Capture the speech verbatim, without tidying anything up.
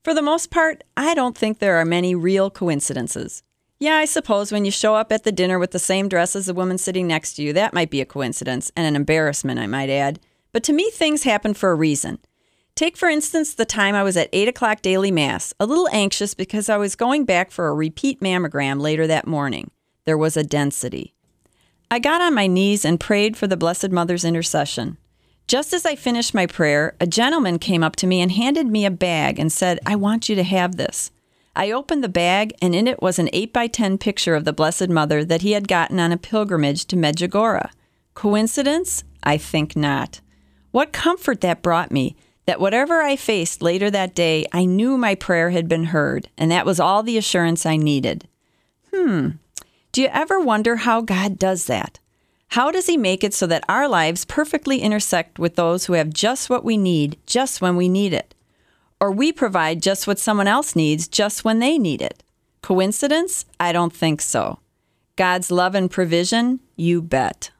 For the most part, I don't think there are many real coincidences. Yeah, I suppose when you show up at the dinner with the same dress as the woman sitting next to you, that might be a coincidence, and an embarrassment, I might add. But to me, things happen for a reason. Take, for instance, the time I was at eight o'clock daily mass, a little anxious because I was going back for a repeat mammogram later that morning. There was a density. I got on my knees and prayed for the Blessed Mother's intercession. Just as I finished my prayer, a gentleman came up to me and handed me a bag and said, "I want you to have this." I opened the bag, and in it was an eight by ten picture of the Blessed Mother that he had gotten on a pilgrimage to Medjugorje. Coincidence? I think not. What comfort that brought me, that whatever I faced later that day, I knew my prayer had been heard, and that was all the assurance I needed. Hmm. Do you ever wonder how God does that? How does he make it so that our lives perfectly intersect with those who have just what we need, just when we need it? Or we provide just what someone else needs, just when they need it? Coincidence? I don't think so. God's love and provision? You bet.